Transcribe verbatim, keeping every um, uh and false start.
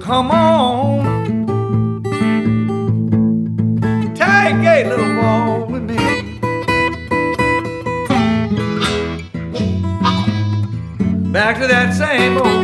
come on, take a little walk with me. Back to that same old